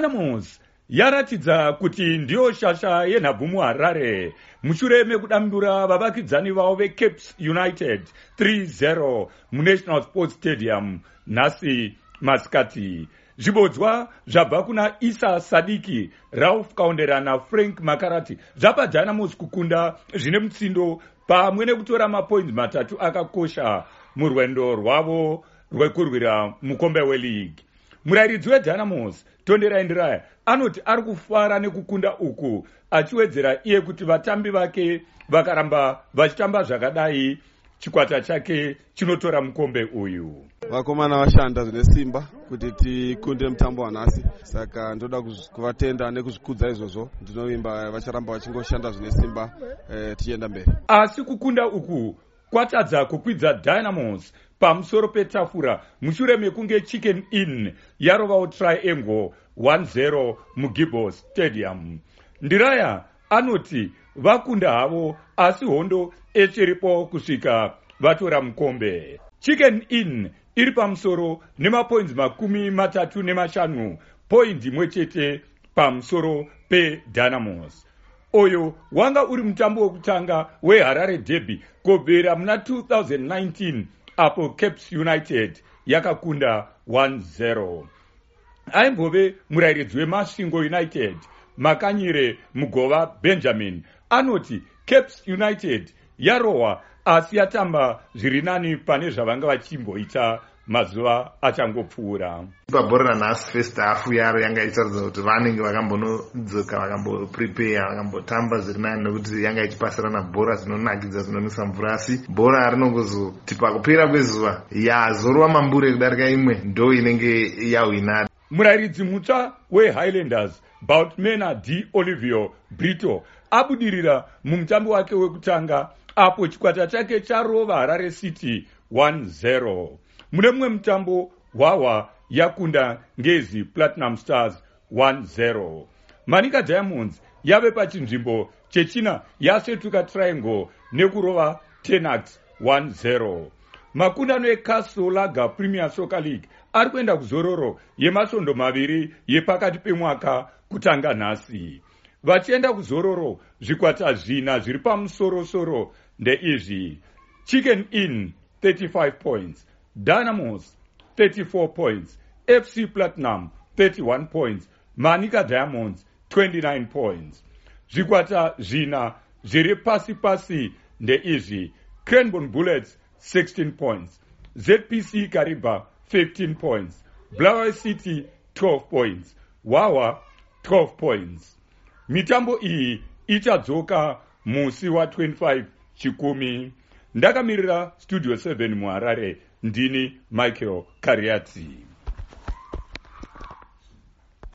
Dynamos yaratidza kuti ndiyo shasha yenhabvu muHarare mushure mekudambura vavakidzani vavo veCapes United 3-0 muNational Sports Stadium nhasi masikati. Zvibodzwa zvabva kuna Isa Sadiki, Ralph Kaundera naFrank Makarati zvapa Dynamos kukunda zvine mutsindo pamwe nekutora mapoints matatu akakosha murwendo rwavo rwekurwira mukombe weLeague. Murairidzi weDynamos Tondera Ndiraya anoti ari kufara nekukunda uku, achiwedzera iye kuti vatambi vake vakaramba vachitamba zvakadai chikwata chake chinotora mukombe uyu. Vakomana vashanda zvine simba kuti tikunde mutambo wanhasi, saka ndoda kuvatenda nekuzvikudza izvozvo. Ndinovimba vacharamba vachingoshanda zvine simba tichienda mberi. Asi kukunda uku kwatadza kukwidza Dynamos pamusoro petafura mushure mekunge Chicken Inn yarovawo Triangle 1-0 muGibbon Stadium. Ndiraya anoti vakunda havo asi hondo echiripo kusvika vatora mukombe. Chicken Inn iri pamusoro nemapoints 35, point imwe chete pamusoro peDynamos. Oyo wanga uri mutambo wekutanga weHarare Derby kubvira muna 2019 apo Capes United yakakunda 1-0. Aimbove murairidzi weMasvingo United Makanyire Mugova Benjamin anoti Capes United yarohwa asi yatamba zviri nani pane zvavanga vachimboita mazuva achangopfuura. Pabhora nhasi first half yaro yanga ichiratidza kuti vanenge vakambonodzoka, vakamboprepare, vakambotamba zviri nani nekuti yanga ichipasirana bhora zvinonakidza zvinomisa mvura, asi bhora rinongozoti pakupera kwezuva yazorova mambure kudarika imwe ndo inenge yahwina. Murairidzi mutsva weHighlanders Boutmena D. Olivio Brito abudirira mumutambo wake wekutanga apo chikwata chake charova Harare City 1-0. Mune mumwe mutambo Hwawa yakunda Ngezi Platinum Stars 1-0. Manika Diamonds yave pachinzvimbo chechina yasetuka Triangle nekurova Tenax 1-0. Makundano eCastle Lager Premier Soccer League ari kuenda kuzororo yemasvondo maviri yepakati pemwaka kutanga nhasi. Vachienda kuzororo zvikwata zvina zviri pamusoro-soro ndeizvi: Chicken Inn 35 points, Dynamos 34 points, FC Platinum 31 points, Manika Diamonds 29 points. Zvikwata zvina zviri pasi ndeizvi: Cranbourne Bullets 16 points, ZPC Kariba 15 points, Bulawayo City 12 points, Hwawa 12 points. Mitambo iyi ichadzoka musi wa25 chikumi. Ndakamirira Studio 7 muHarare, ndini Michael Kariati.